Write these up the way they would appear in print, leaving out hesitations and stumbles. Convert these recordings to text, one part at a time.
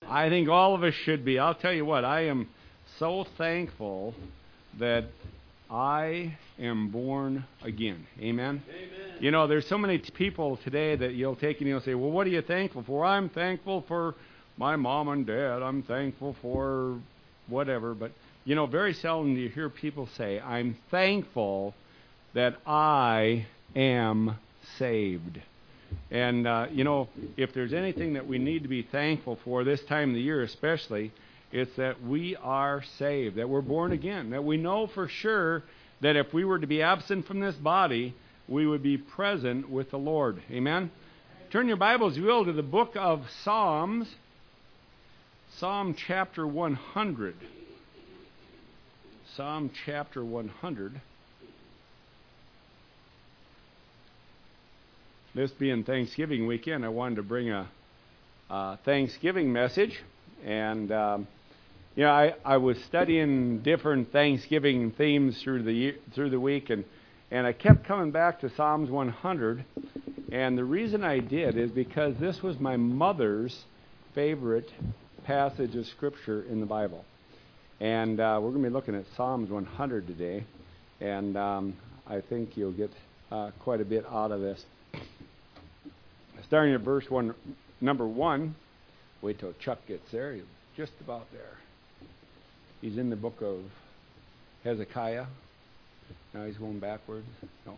I think all of us should be. I'll tell you what, I am so thankful that I am born again. Amen? Amen. You know, there's so many people today that you'll take and you'll say, well, what are you thankful for? I'm thankful for my mom and dad. I'm thankful for whatever. But, you know, very seldom do you hear people say, I'm thankful that I am saved. And, you know, if there's anything that we need to be thankful for this time of the year especially, it's that we are saved, that we're born again, that we know for sure that if we were to be absent from this body, we would be present with the Lord. Amen? Turn your Bibles, if you will, to the book of Psalms, Psalm chapter 100. Psalm chapter 100. This being Thanksgiving weekend, I wanted to bring a Thanksgiving message. And, you know, I was studying different Thanksgiving themes through the week, and I kept coming back to Psalms 100. And the reason I did is because this was my mother's favorite passage of Scripture in the Bible. And we're going to be looking at Psalms 100 today. And I think you'll get quite a bit out of this. Starting at verse number 1. Wait till Chuck gets there. He's just about there. He's in the book of Hezekiah. Now he's going backwards. No.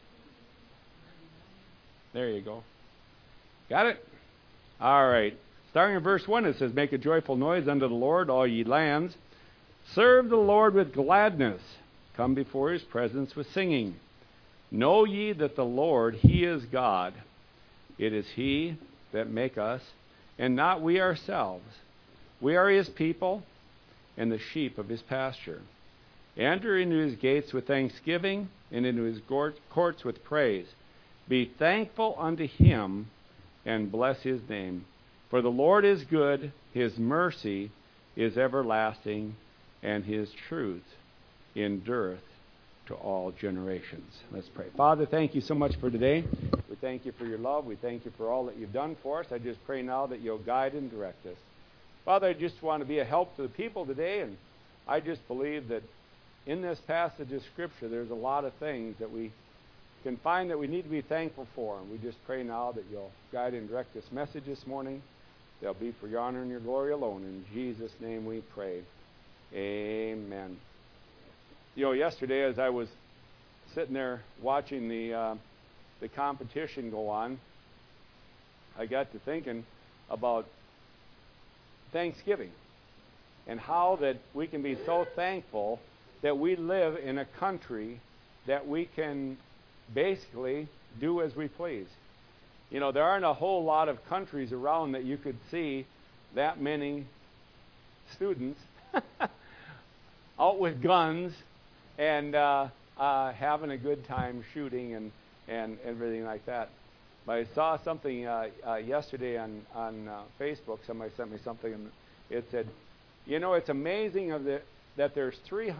There you go. Got it? All right. Starting in verse 1, it says, Make a joyful noise unto the Lord, all ye lands. Serve the Lord with gladness. Come before his presence with singing. Know ye that the Lord, he is God. It is he that make us, and not we ourselves. We are his people, and the sheep of his pasture. Enter into his gates with thanksgiving, and into his courts with praise. Be thankful unto him, and bless his name. For the Lord is good, his mercy is everlasting, and his truth endureth to all generations. Let's pray. Father, thank you so much for today. We thank you for your love. We thank you for all that you've done for us. I just pray now that you'll guide and direct us. Father, I just want to be a help to the people today, and I just believe that in this passage of Scripture there's a lot of things that we can find that we need to be thankful for. And we just pray now that you'll guide and direct this message this morning. They'll be for your honor and your glory alone. In Jesus' name we pray. Amen. You know, yesterday as I was sitting there watching the competition go on, I got to thinking about Thanksgiving and how that we can be so thankful that we live in a country that we can basically do as we please. You know, there aren't a whole lot of countries around that you could see that many students out with guns and having a good time shooting and everything like that. But I saw something yesterday on Facebook. Somebody sent me something, and it said, you know, it's amazing that there's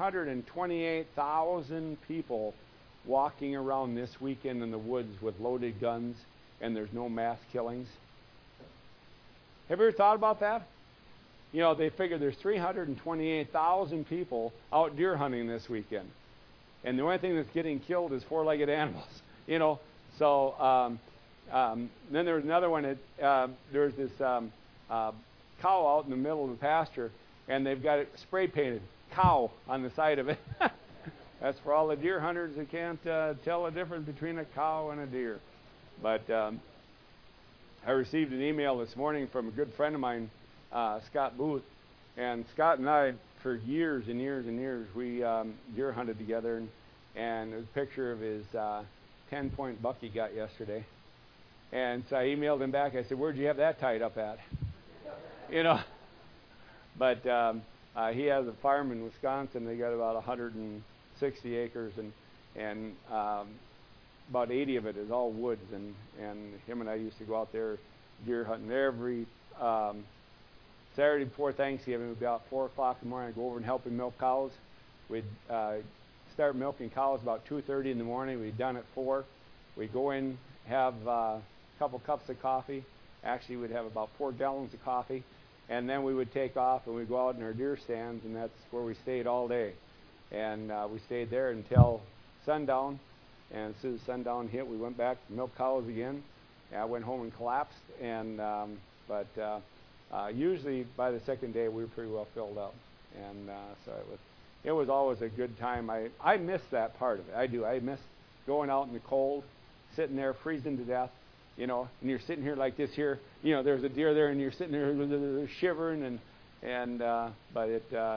328,000 people walking around this weekend in the woods with loaded guns, and there's no mass killings. Have you ever thought about that? You know, they figure there's 328,000 people out deer hunting this weekend. And the only thing that's getting killed is four-legged animals. You know, so then there was another one that there's this cow out in the middle of the pasture, and they've got it spray painted, cow, on the side of it. That's for all the deer hunters that can't tell the difference between a cow and a deer. But I received an email this morning from a good friend of mine, Scott Booth, and Scott and I, for years and years and years, we deer hunted together, and there's a picture of his 10-point buck he got yesterday. And so I emailed him back. I said, "Where'd you have that tied up at?" You know. But he has a farm in Wisconsin. They got about 160 acres, and about 80 of it is all woods. And him and I used to go out there deer hunting every Saturday before Thanksgiving. We'd be out 4 o'clock in the morning. I'd go over and help him milk cows. We'd start milking cows about 2:30 in the morning. We'd done at 4. We'd go in, have a couple cups of coffee. Actually, we'd have about 4 gallons of coffee. And then we would take off and we'd go out in our deer stands, and that's where we stayed all day. And we stayed there until sundown. And as soon as sundown hit, we went back to milk cows again. And I went home and collapsed. But usually by the second day, we were pretty well filled up. And so it was always a good time. I miss that part of it. I do. I miss going out in the cold, sitting there freezing to death, and you're sitting here like this here. There's a deer there, and you're sitting there shivering, but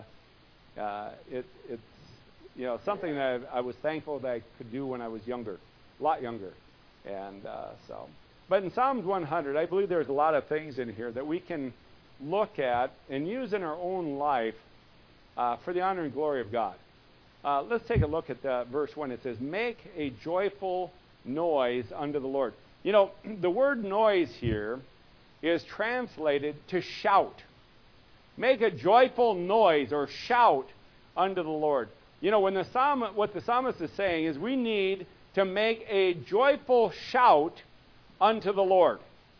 it's something that I was thankful that I could do when I was younger, a lot younger, But in Psalms 100, I believe there's a lot of things in here that we can look at and use in our own life for the honor and glory of God. Let's take a look at verse 1. It says, "Make a joyful noise unto the Lord." The word noise here is translated to shout. Make a joyful noise or shout unto the Lord. What the psalmist is saying is we need to make a joyful shout unto the Lord.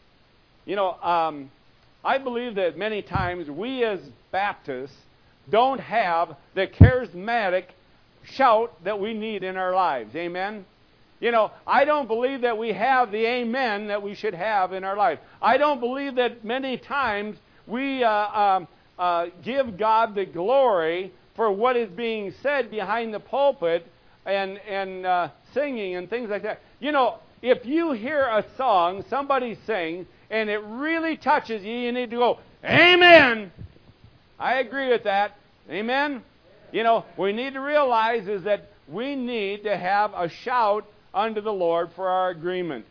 I believe that many times we as Baptists don't have the charismatic shout that we need in our lives. Amen? I don't believe that we have the amen that we should have in our life. I don't believe that many times we give God the glory for what is being said behind the pulpit and singing and things like that. If you hear a song, somebody sing, and it really touches you, you need to go, "Amen." I agree with that. Amen? We need to realize is that we need to have a shout unto the Lord for our agreement.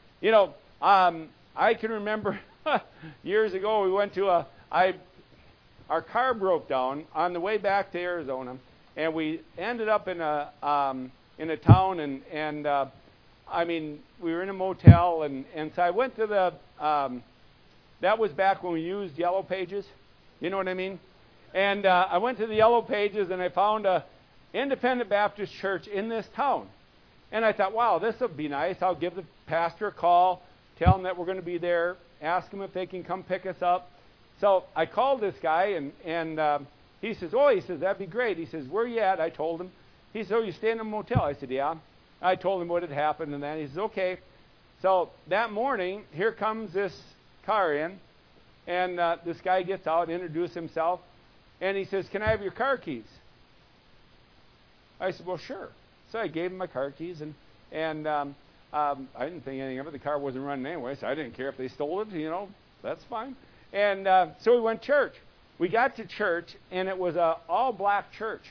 I can remember years ago we went to our car broke down on the way back to Arizona, and we ended up in a town, and we were in a motel, and so I went to that was back when we used Yellow Pages. You know what I mean? And I went to the Yellow Pages, and I found a Independent Baptist church in this town. And I thought, wow, this would be nice. I'll give the pastor a call, tell him that we're going to be there, ask him if they can come pick us up. So I called this guy, and he says, that'd be great. He says, "Where you at?" I told him. He said, "Oh, you stay in a motel?" I said, "Yeah." I told him what had happened, and then he says, "Okay." So that morning, here comes this car in, and this guy gets out, introduces himself, and he says, "Can I have your car keys?" I said, "Well, sure." So I gave him my car keys, and I didn't think anything of it. The car wasn't running anyway, so I didn't care if they stole it. That's fine. And so we went to church. We got to church, and it was an all-black church.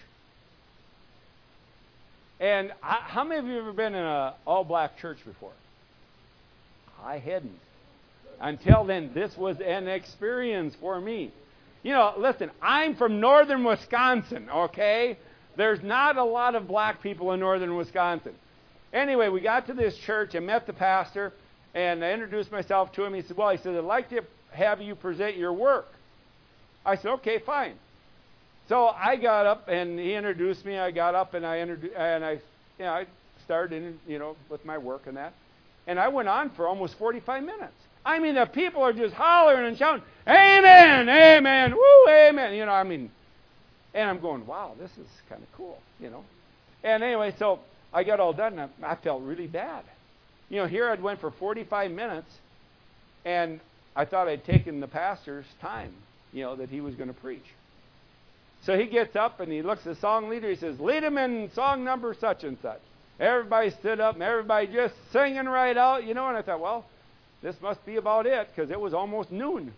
And how many of you have ever been in an all-black church before? I hadn't. Until then, this was an experience for me. Listen, I'm from northern Wisconsin, okay? There's not a lot of black people in northern Wisconsin. Anyway, we got to this church and met the pastor, and I introduced myself to him. He said, "I'd like to have you present your work." I said, "Okay, fine." So I got up, and he introduced me. I got up, and I started, with my work and that. And I went on for almost 45 minutes. The people are just hollering and shouting, "Amen, amen, woo, amen." And I'm going, wow, this is kind of cool, And anyway, so I got all done, and I felt really bad. Here I'd went for 45 minutes, and I thought I'd taken the pastor's time, that he was going to preach. So he gets up, and he looks at the song leader. He says, "Lead him in song number such and such." Everybody stood up, and everybody just singing right out, And I thought, well, this must be about it, because it was almost noon.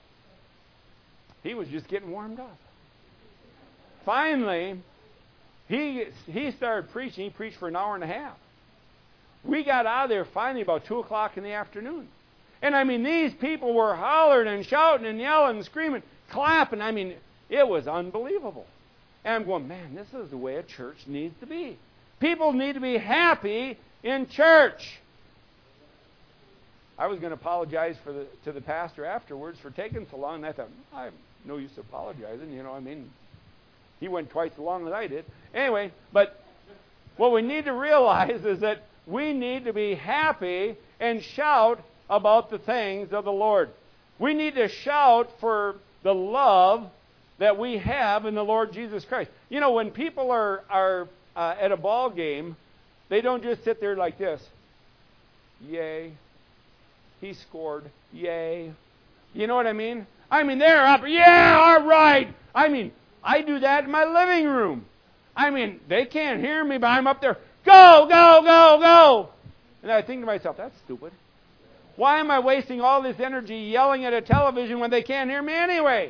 He was just getting warmed up. Finally, he started preaching. He preached for an hour and a half. We got out of there finally about 2 o'clock in the afternoon. And these people were hollering and shouting and yelling and screaming, clapping. It was unbelievable. And I'm going, man, this is the way a church needs to be. People need to be happy in church. I was going to apologize to the pastor afterwards for taking so long, and I thought, I have no use apologizing, He went twice as long as I did. Anyway, but what we need to realize is that we need to be happy and shout about the things of the Lord. We need to shout for the love that we have in the Lord Jesus Christ. You know, when people are at a ball game, they don't just sit there like this. Yay. He scored. Yay. You know what I mean? I mean, they're up. Yeah, all right. I mean, I do that in my living room. I mean, they can't hear me, but I'm up there. Go, go, go, go. And I think to myself, that's stupid. Why am I wasting all this energy yelling at a television when they can't hear me anyway?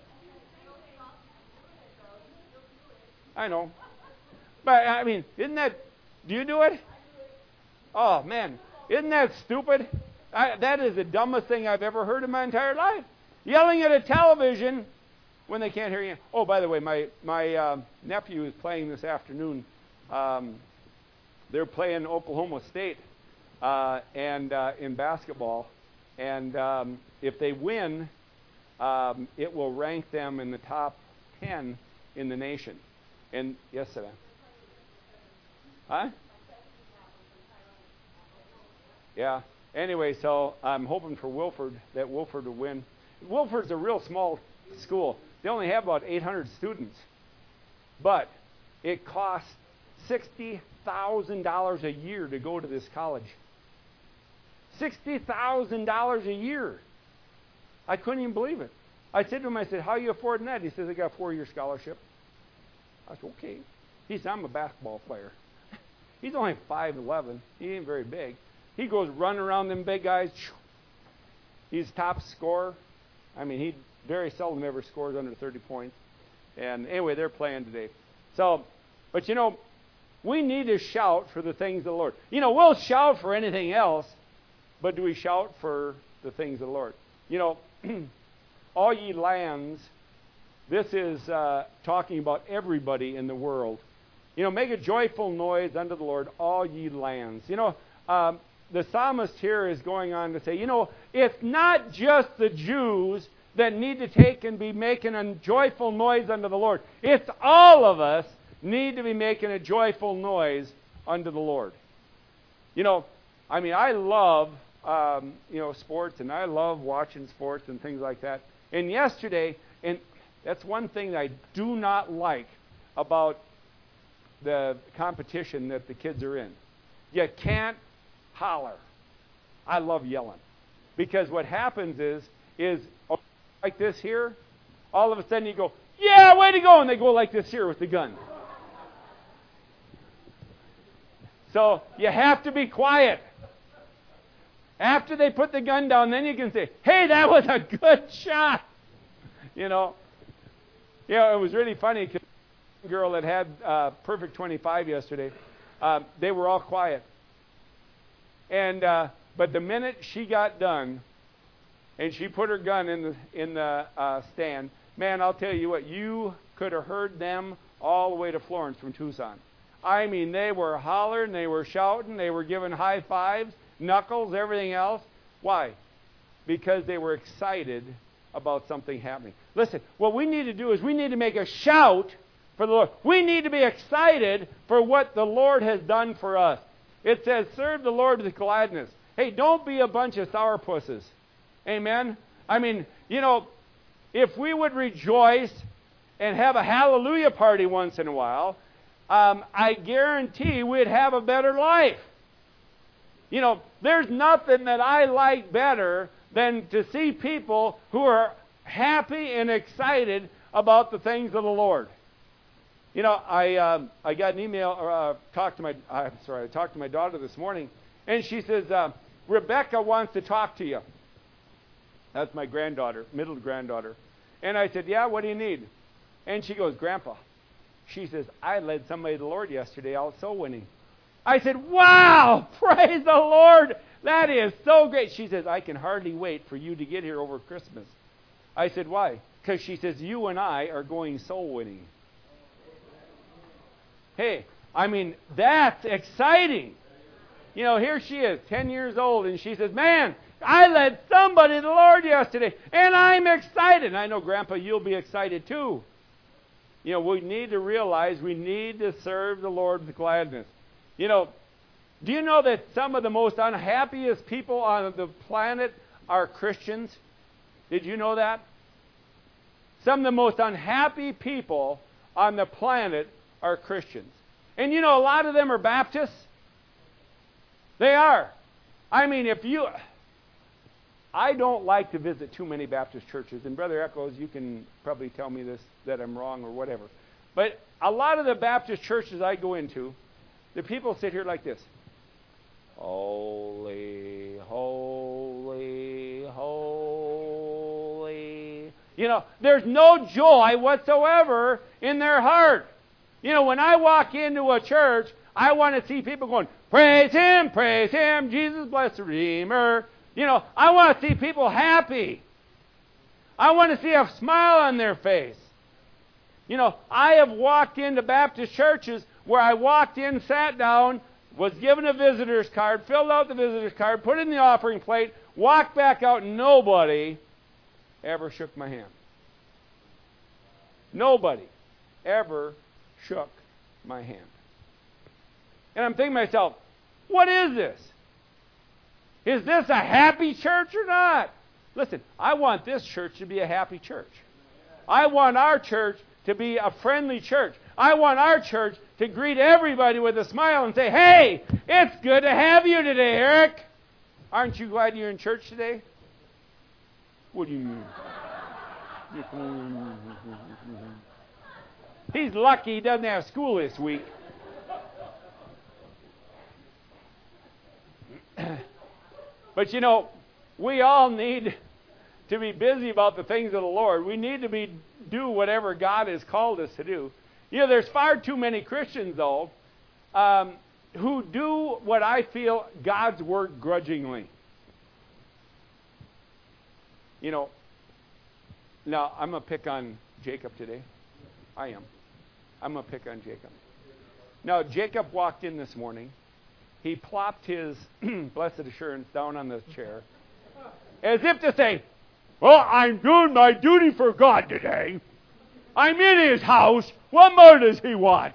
I know. But, I mean, isn't that... Do you do it? Oh, man. Isn't that stupid? That is the dumbest thing I've ever heard in my entire life. Yelling at a television when they can't hear you. Oh, by the way, my nephew is playing this afternoon. They're playing Oklahoma State and in basketball. And if they win, it will rank them in the top 10 in the nation. And yes, sir. Huh? Yeah. Anyway, so I'm hoping for Wilford, that Wilford will win. Wilford's a real small school. They only have about 800 students. But it costs $60,000 a year to go to this college. $60,000 a year. I couldn't even believe it. I said to him, I said, how are you affording that? He says, I got a 4-year scholarship. I said, okay. He said, I'm a basketball player. He's only 5'11". He ain't very big. He goes running around them big guys. He's top scorer. I mean, he very seldom ever scores under 30 points. And anyway, they're playing today. So, but you know, we need to shout for the things of the Lord. You know, we'll shout for anything else, but do we shout for the things of the Lord? You know, all ye lands, this is talking about everybody in the world. You know, make a joyful noise unto the Lord, all ye lands. You know, the psalmist here is going on to say, you know, it's not just the Jews that need to take and be making a joyful noise unto the Lord. It's all of us need to be making a joyful noise unto the Lord. You know, I mean, I love, you know, sports, and I love watching sports and things like that. And yesterday, and that's one thing that I do not like about the competition that the kids are in. You can't holler. I love yelling. Because what happens is like this here, all of a sudden you go, yeah, way to go, and they go like this here with the gun. So you have to be quiet. After they put the gun down, then you can say, hey, that was a good shot. You know, it was really funny because the girl that had perfect 25 yesterday, they were all quiet. And but the minute she got done, and she put her gun in the stand, man, I'll tell you what, you could have heard them all the way to Florence from Tucson. I mean, they were hollering, they were shouting, they were giving high fives, knuckles, everything else. Why? Because they were excited about something happening. Listen, what we need to do is we need to make a shout for the Lord. We need to be excited for what the Lord has done for us. It says, serve the Lord with gladness. Hey, don't be a bunch of sourpusses. Amen? I mean, you know, if we would rejoice and have a hallelujah party once in a while, I guarantee we'd have a better life. You know, there's nothing that I like better than to see people who are happy and excited about the things of the Lord. You know, I got an email, or I talked to my daughter this morning, and she says, Rebecca wants to talk to you. That's my granddaughter, middle granddaughter. And I said, yeah, what do you need? And she goes, Grandpa, she says, I led somebody to the Lord yesterday out soul winning. I said, wow, praise the Lord. That is so great. She says, I can hardly wait for you to get here over Christmas. I said, why? Because she says, you and I are going soul winning. Hey, I mean, that's exciting. You know, here she is, 10 years old, and she says, man, I led somebody to the Lord yesterday, and I'm excited. And I know, Grandpa, you'll be excited too. You know, we need to realize we need to serve the Lord with gladness. You know, do you know that some of the most unhappiest people on the planet are Christians? Did you know that? some of the most unhappy people on the planet are Christians. And you know, a lot of them are Baptists. They are. I mean, I don't like to visit too many Baptist churches. And Brother Echoes, you can probably tell me this, that I'm wrong or whatever. But a lot of the Baptist churches I go into, the people sit here like this. Holy, holy, holy. You know, there's no joy whatsoever in their heart. You know, when I walk into a church, I want to see people going, praise Him, Jesus bless the Redeemer. You know, I want to see people happy. I want to see a smile on their face. You know, I have walked into Baptist churches where I walked in, sat down, was given a visitor's card, filled out the visitor's card, put it in the offering plate, walked back out, and nobody ever shook my hand. Nobody ever shook my hand. And I'm thinking to myself, what is this? Is this a happy church or not? Listen, I want this church to be a happy church. I want our church to be a friendly church. I want our church to greet everybody with a smile and say, hey, it's good to have you today, Eric. Aren't you glad you're in church today? What do you mean? He's lucky he doesn't have school this week. But you know, we all need to be busy about the things of the Lord. We need to do whatever God has called us to do. You know, there's far too many Christians, though, who do what I feel God's work grudgingly. You know, now I'm going to pick on Jacob today. I am. I'm going to pick on Jacob. Now, Jacob walked in this morning. He plopped his blessed assurance down on the chair, as if to say, well, I'm doing my duty for God today. I'm in His house. What more does He want?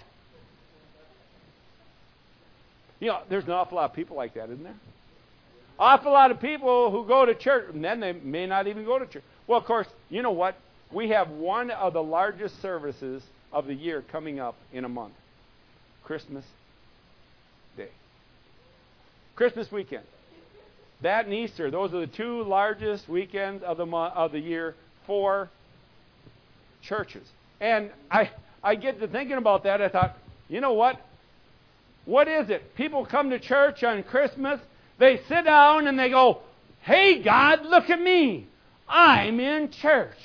You know, there's an awful lot of people like that, isn't there? Awful lot of people who go to church, and then they may not even go to church. Well, of course, you know what? We have one of the largest services of the year coming up in a month. Christmas Day. Christmas weekend. That and Easter, those are the two largest weekends of the year for churches. And I get to thinking about that. I thought, you know what? What is it? People come to church on Christmas, they sit down and they go, hey God, look at me. I'm in church.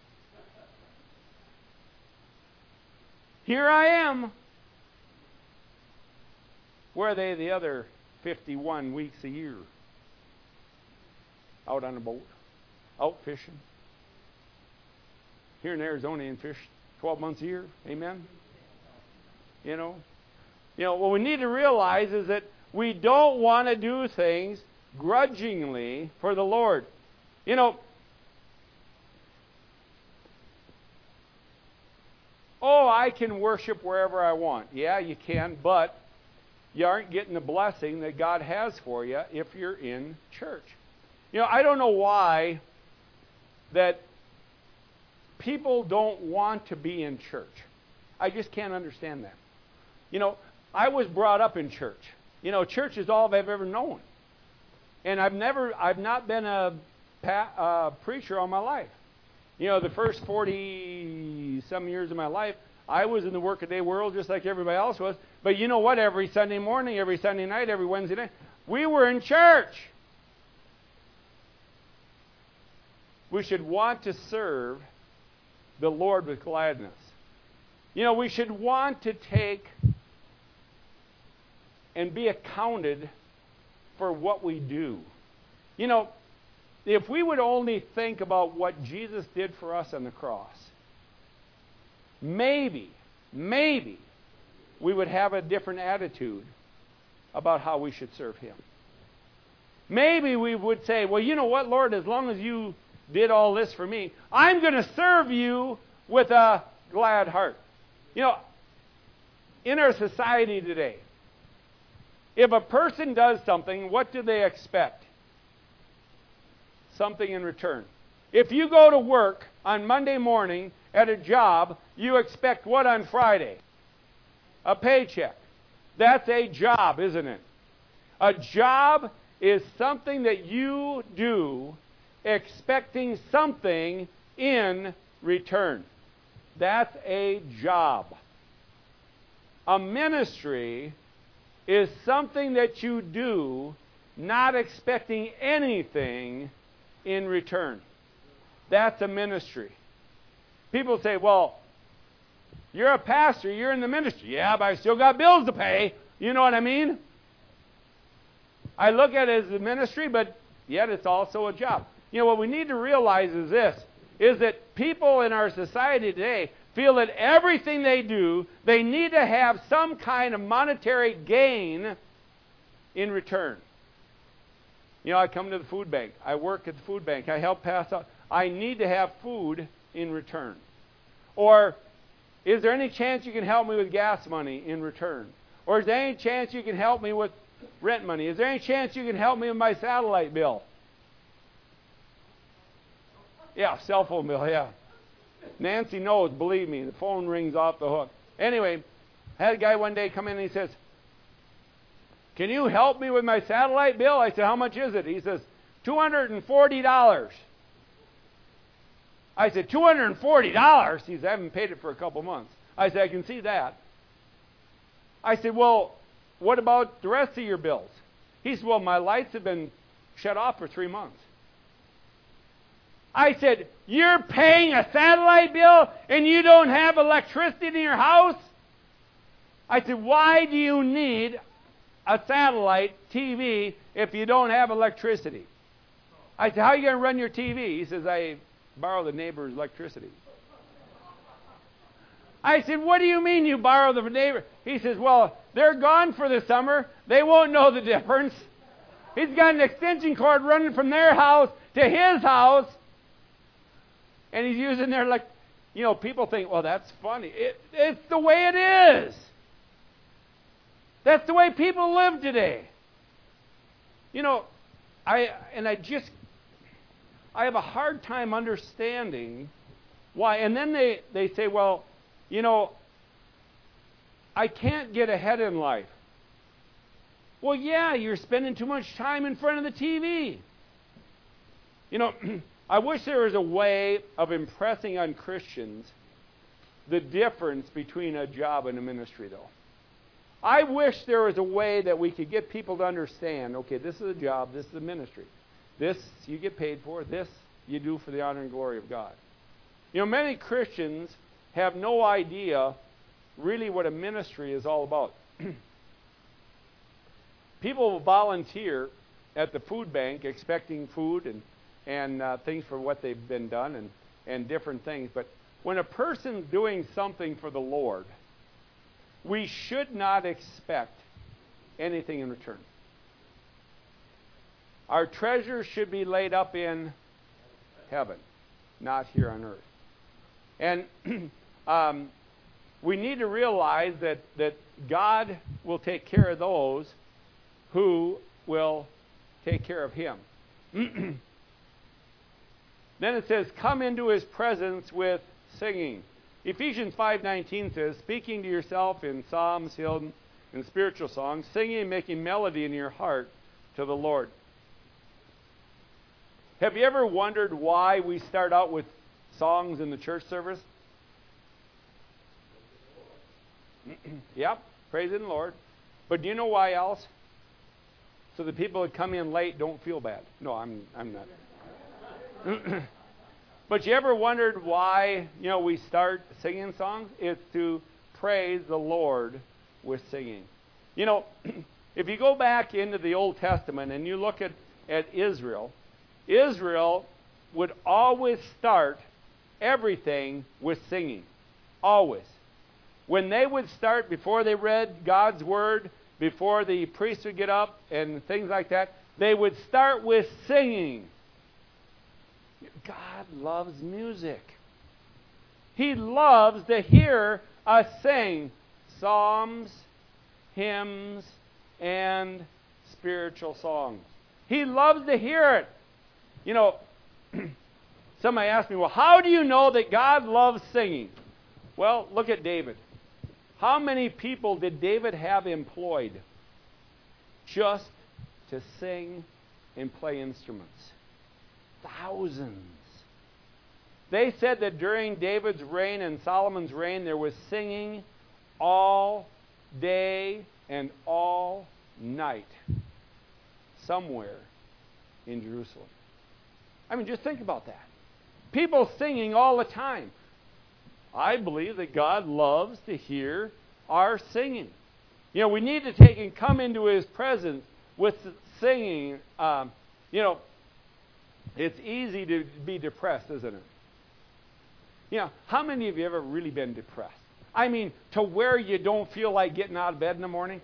Here I am. Where are they the other 51 weeks a year? Out on a boat, out fishing. Here in Arizona, you fish 12 months a year. Amen? You know, what we need to realize is that we don't want to do things grudgingly for the Lord. You know, I can worship wherever I want. Yeah, you can, but you aren't getting the blessing that God has for you if you're in church. You know, I don't know why that people don't want to be in church. I just can't understand that. You know, I was brought up in church. You know, church is all I've ever known. And I've not been a preacher all my life. You know, the first 40-some years of my life, I was in the workaday world just like everybody else was. But you know what? Every Sunday morning, every Sunday night, every Wednesday night, we were in church. We should want to serve the Lord with gladness. You know, we should want to take and be accounted for what we do. You know, if we would only think about what Jesus did for us on the cross, maybe we would have a different attitude about how we should serve Him. Maybe we would say, well, you know what, Lord, as long as you did all this for me, I'm going to serve you with a glad heart. You know, in our society today, if a person does something, what do they expect? Something in return. If you go to work on Monday morning at a job, you expect what on Friday? A paycheck. That's a job, isn't it? A job is something that you do expecting something in return. That's a job. A ministry is something that you do not expecting anything in return. That's a ministry. People say, well, you're a pastor, you're in the ministry. Yeah, but I still got bills to pay. You know what I mean? I look at it as a ministry, but yet it's also a job. You know, what we need to realize is this, is that people in our society today feel that everything they do, they need to have some kind of monetary gain in return. You know, I come to the food bank. I work at the food bank. I help pass out. I need to have food in return. Or, is there any chance you can help me with gas money in return? Or is there any chance you can help me with rent money? Is there any chance you can help me with my satellite bill? Yeah, cell phone bill, yeah. Nancy knows, believe me, the phone rings off the hook. Anyway, I had a guy one day come in and he says, can you help me with my satellite bill? I said, how much is it? He says, $240. I said, $240? He said, I haven't paid it for a couple months. I said, I can see that. I said, well, what about the rest of your bills? He said, well, my lights have been shut off for 3 months. I said, you're paying a satellite bill and you don't have electricity in your house? I said, why do you need a satellite TV if you don't have electricity? I said, how are you going to run your TV? He says, I borrow the neighbor's electricity. I said, what do you mean you borrow the neighbor? He says, well, they're gone for the summer. They won't know the difference. He's got an extension cord running from their house to his house. And he's using their, like, you know, people think, well, that's funny. It's the way it is. That's the way people live today. You know, I have a hard time understanding why. And then they say, well, you know, I can't get ahead in life. Well, yeah, you're spending too much time in front of the TV. You know, I wish there was a way of impressing on Christians the difference between a job and a ministry, though. I wish there was a way that we could get people to understand, okay, this is a job, this is a ministry. This you get paid for, this you do for the honor and glory of God. You know, many Christians have no idea really what a ministry is all about. People will volunteer at the food bank expecting food and things for what they've been done and different things. But when a person's doing something for the Lord, we should not expect anything in return. Our treasure should be laid up in heaven, not here on earth. And we need to realize that God will take care of those who will take care of Him. Then it says, come into His presence with singing. Ephesians 5:19 says, speaking to yourself in psalms, hymns, and spiritual songs, singing and making melody in your heart to the Lord. Have you ever wondered why we start out with songs in the church service? Yep, praising the Lord. But do you know why else? So the people that come in late don't feel bad. No, I'm not. But you ever wondered why, you know, we start singing songs? It's to praise the Lord with singing. You know, if you go back into the Old Testament and you look at Israel, Israel would always start everything with singing. Always. When they would start, before they read God's Word, before the priest would get up and things like that, they would start with singing. God loves music. He loves to hear us sing psalms, hymns, and spiritual songs. He loves to hear it. You know, Somebody asked me, well, how do you know that God loves singing? Well, look at David. How many people did David have employed just to sing and play instruments? Thousands. They said that during David's reign and Solomon's reign, there was singing all day and all night somewhere in Jerusalem. I mean, just think about that. People singing all the time. I believe that God loves to hear our singing. You know, we need to take and come into His presence with singing. You know, it's easy to be depressed, isn't it? You know, how many of you have ever really been depressed? I mean, to where you don't feel like getting out of bed in the morning?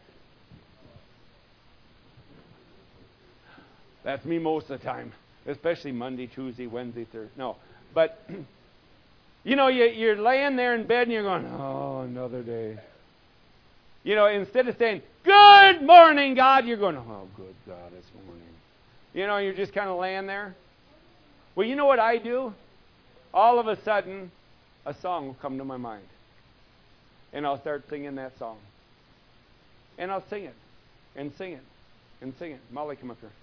That's me most of the time, especially Monday, Tuesday, Wednesday, Thursday. No, but you know, you're laying there in bed and you're going, oh, another day. You know, instead of saying, good morning, God, you're going, oh, good God, it's morning. You know, you're just kind of laying there. Well, you know what I do? All of a sudden, a song will come to my mind. And I'll start singing that song. And I'll sing it, and sing it, and sing it. Molly, come up here.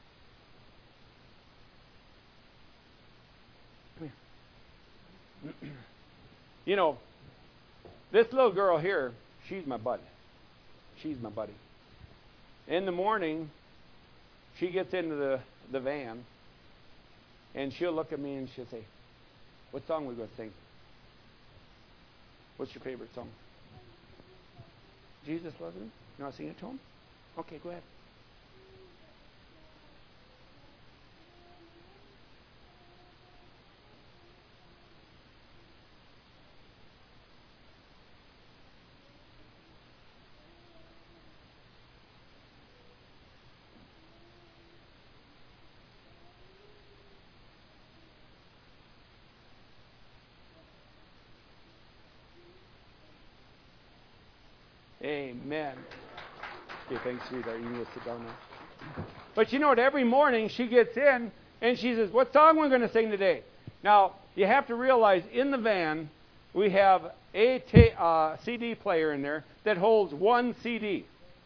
Come here. You know, this little girl here, she's my buddy. She's my buddy. In the morning, she gets into the van, and she'll look at me and she'll say, what song are we going to sing? What's your favorite song? Jesus loves me? You want to sing it to him? Okay, go ahead. Amen. Okay, thanks, sweetheart. You can sit down now. But you know what? Every morning she gets in and she says, what song are we going to sing today? Now, you have to realize in the van we have a CD player in there that holds one CD.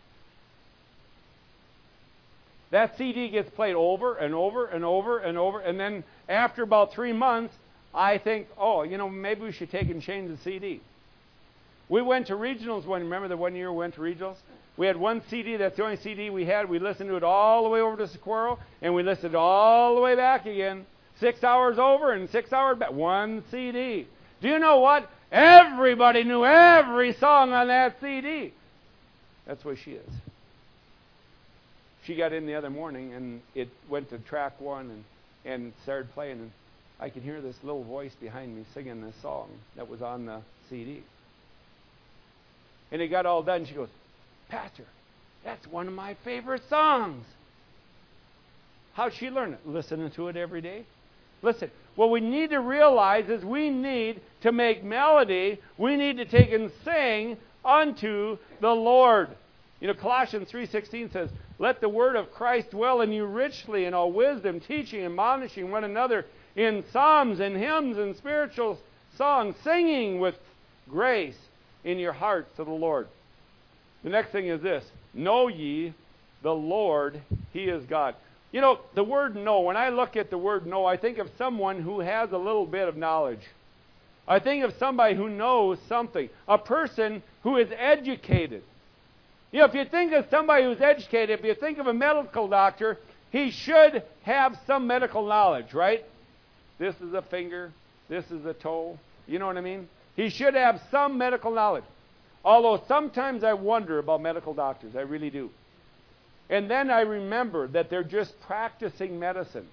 That CD gets played over and over and over and over. And then after about 3 months, I think, oh, you know, maybe we should take and change the CD. We went to regionals remember the 1 year we went to regionals? We had one CD, that's the only CD we had. We listened to it all the way over to Saguaro, and we listened all the way back again. 6 hours over and 6 hours back. One CD. Do you know what? Everybody knew every song on that CD. That's the way she is. She got in the other morning, and it went to track one and started playing, and I could hear this little voice behind me singing this song that was on the CD. And it got all done. She goes, Pastor, that's one of my favorite songs. How'd she learn it? Listening to it every day. Listen, what we need to realize is we need to make melody. We need to take and sing unto the Lord. You know, Colossians 3:16 says, let the word of Christ dwell in you richly in all wisdom, teaching and admonishing one another in psalms and hymns and spiritual songs, singing with grace in your hearts to the Lord. The next thing is this. Know ye the Lord, He is God. You know, the word know, when I look at the word know, I think of someone who has a little bit of knowledge. I think of somebody who knows something. A person who is educated. You know, if you think of somebody who's educated, if you think of a medical doctor, he should have some medical knowledge, right? This is a finger. This is a toe. You know what I mean? He should have some medical knowledge. Although sometimes I wonder about medical doctors. I really do. And then I remember that they're just practicing medicine.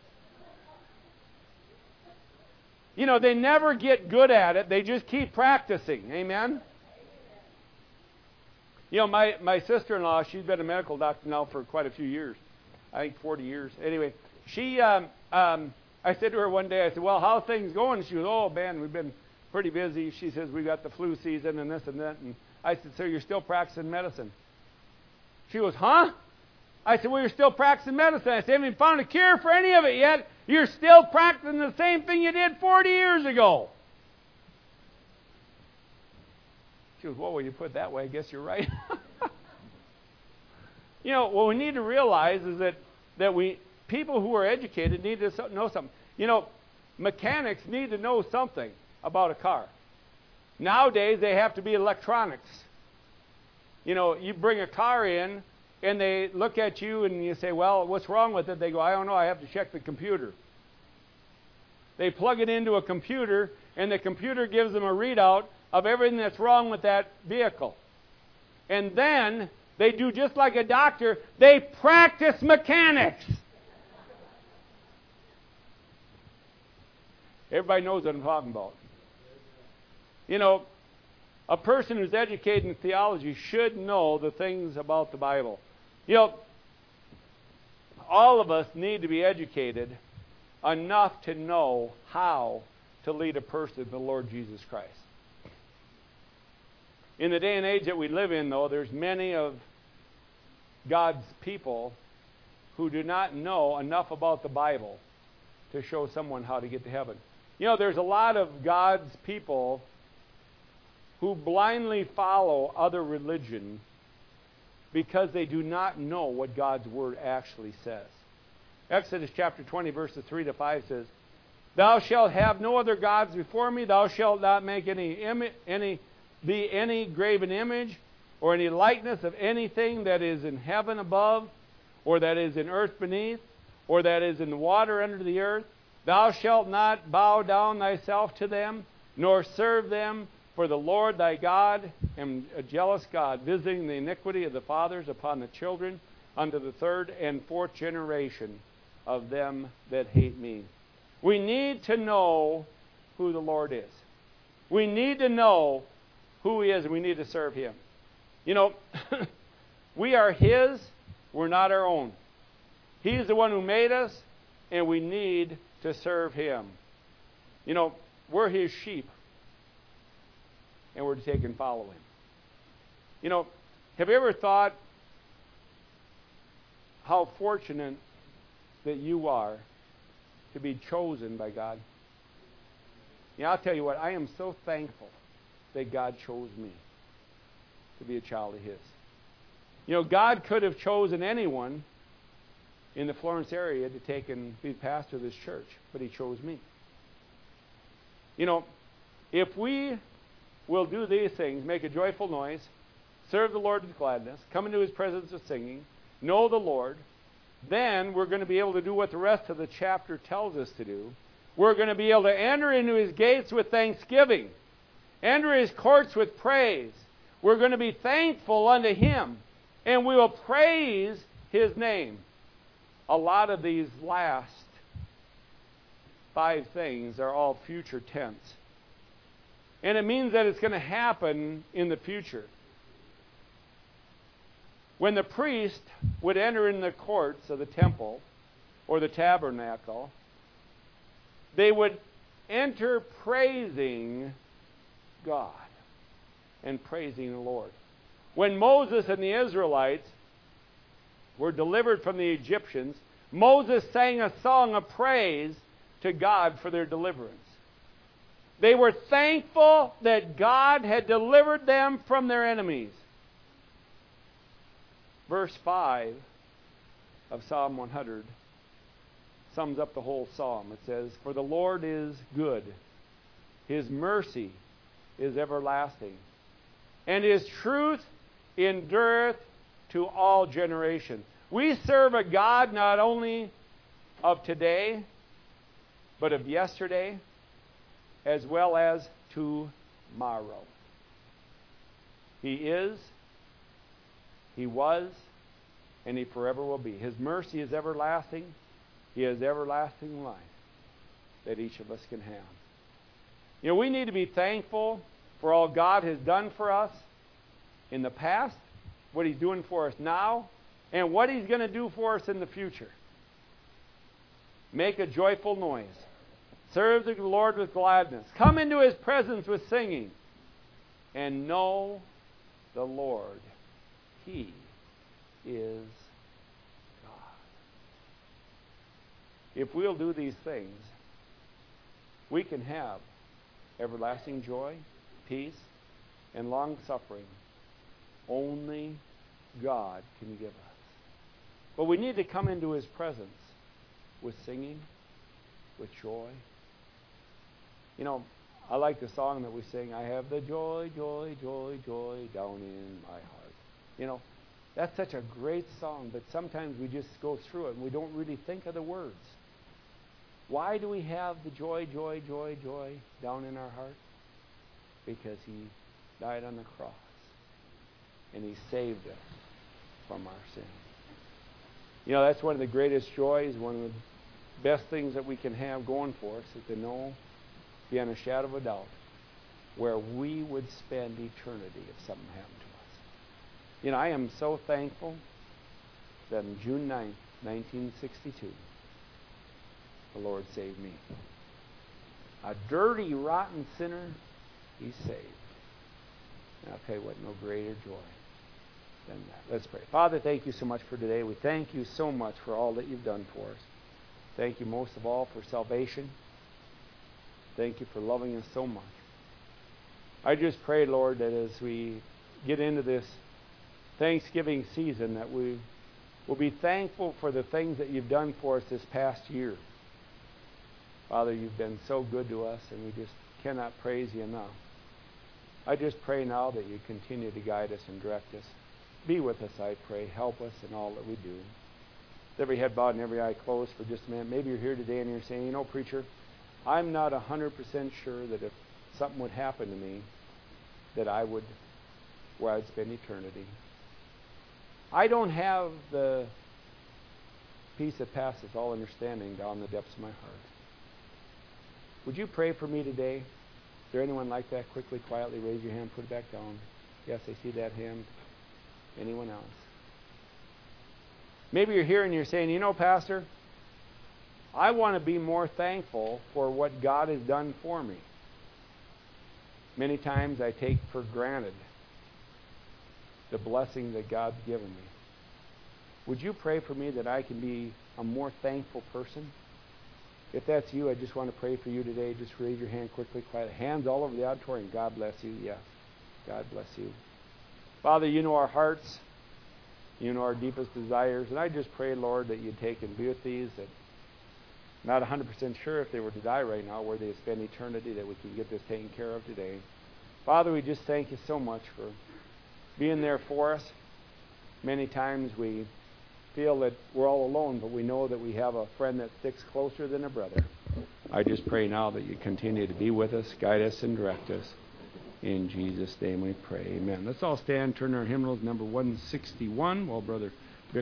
You know, they never get good at it. They just keep practicing. Amen? You know, my sister-in-law, she's been a medical doctor now for quite a few years. I think 40 years. Anyway, she, I said to her one day, I said, well, how are things going? She goes, oh, man, we've been pretty busy. She says, we got the flu season and this and that. And I said, so you're still practicing medicine? She goes, huh? I said, well, you're still practicing medicine. I said, haven't even found a cure for any of it yet. You're still practicing the same thing you did 40 years ago. She goes, well, when you put it that way, I guess you're right. You know, what we need to realize is that people who are educated need to know something. You know, mechanics need to know something about a car. Nowadays, they have to be electronics. You know, you bring a car in, and they look at you, and you say, well, what's wrong with it? They go, I don't know, I have to check the computer. They plug it into a computer, and the computer gives them a readout of everything that's wrong with that vehicle. And then they do just like a doctor. They practice mechanics. Everybody knows what I'm talking about. You know, a person who's educated in theology should know the things about the Bible. You know, all of us need to be educated enough to know how to lead a person to the Lord Jesus Christ. In the day and age that we live in, though, there's many of God's people who do not know enough about the Bible to show someone how to get to heaven. You know, there's a lot of God's people who blindly follow other religion because they do not know what God's Word actually says. Exodus chapter 20, verses 3 to 5 says, Thou shalt have no other gods before me. Thou shalt not make any graven image or any likeness of anything that is in heaven above, or that is in earth beneath, or that is in the water under the earth. Thou shalt not bow down thyself to them, nor serve them, for the Lord thy God am a jealous God, visiting the iniquity of the fathers upon the children unto the third and fourth generation of them that hate me. We need to know who the Lord is. We need to know who He is, and we need to serve Him. You know, we are His, we're not our own. He's the one who made us, and we need to serve Him. You know, we're His sheep, and we're to take and follow Him. You know, have you ever thought how fortunate that you are to be chosen by God? You know, I'll tell you what, I am so thankful that God chose me to be a child of His. You know, God could have chosen anyone in the Florence area to take and be pastor of this church, but He chose me. You know, if we will do these things, make a joyful noise, serve the Lord with gladness, come into His presence with singing, know the Lord, then we're going to be able to do what the rest of the chapter tells us to do. We're going to be able to enter into His gates with thanksgiving, enter His courts with praise. We're going to be thankful unto Him, and we will praise His name. A lot of these last 5 things are all future tense. And it means that it's going to happen in the future. When the priest would enter in the courts of the temple or the tabernacle, they would enter praising God and praising the Lord. When Moses and the Israelites were delivered from the Egyptians, Moses sang a song of praise to God for their deliverance. They were thankful that God had delivered them from their enemies. Verse 5 of Psalm 100 sums up the whole psalm. It says, For the Lord is good, His mercy is everlasting, and His truth endureth to all generations. We serve a God not only of today, but of yesterday, as well as tomorrow. He is, He was, and He forever will be. His mercy is everlasting. He has everlasting life that each of us can have. You know, we need to be thankful for all God has done for us in the past, what He's doing for us now, and what He's going to do for us in the future. Make a joyful noise. Serve the Lord with gladness. Come into His presence with singing. And know the Lord. He is if we'll do these things, we can have everlasting joy, peace, and long-suffering. Only God can give us. But we need to come into His presence with singing, with joy. You know, I like the song that we sing, I have the joy, joy, joy, joy down in my heart. You know, that's such a great song, but sometimes we just go through it and we don't really think of the words. Why do we have the joy, joy, joy, joy down in our heart? Because He died on the cross and He saved us from our sin. You know, that's one of the greatest joys, one of the best things that we can have going for us is to know, beyond a shadow of a doubt, where we would spend eternity if something happened to us. You know, I am so thankful that on June 9th, 1962, the Lord saved me. A dirty, rotten sinner, He saved. And I'll tell you what, no greater joy than that. Let's pray. Father, thank You so much for today. We thank You so much for all that You've done for us. Thank You most of all for salvation. Thank You for loving us so much. I just pray, Lord, that as we get into this Thanksgiving season, that we will be thankful for the things that You've done for us this past year. Father, You've been so good to us, and we just cannot praise You enough. I just pray now that You continue to guide us and direct us. Be with us, I pray. Help us in all that we do. With every head bowed and every eye closed for just a minute. Maybe you're here today and you're saying, you know, preacher, I'm not 100% sure that if something would happen to me, that I would, where I'd spend eternity. I don't have the peace that passes all understanding down in the depths of my heart. Would you pray for me today? Is there anyone like that? Quickly, quietly raise your hand, put it back down. Yes, I see that hand. Anyone else? Maybe you're here and you're saying, you know, Pastor, I want to be more thankful for what God has done for me. Many times I take for granted the blessing that God's given me. Would you pray for me that I can be a more thankful person? If that's you, I just want to pray for you today. Just raise your hand quickly, quietly. Hands all over the auditorium. God bless you. Yes. God bless you. Father, You know our hearts. You know our deepest desires. And I just pray, Lord, that You'd take and be with these that not 100% sure if they were to die right now, where they spend eternity, that we can get this taken care of today. Father, we just thank You so much for being there for us. Many times we feel that we're all alone, but we know that we have a friend that sticks closer than a brother. I just pray now that You continue to be with us, guide us, and direct us. In Jesus' name we pray. Amen. Let's all stand, turn our hymnals, number 161, while Brother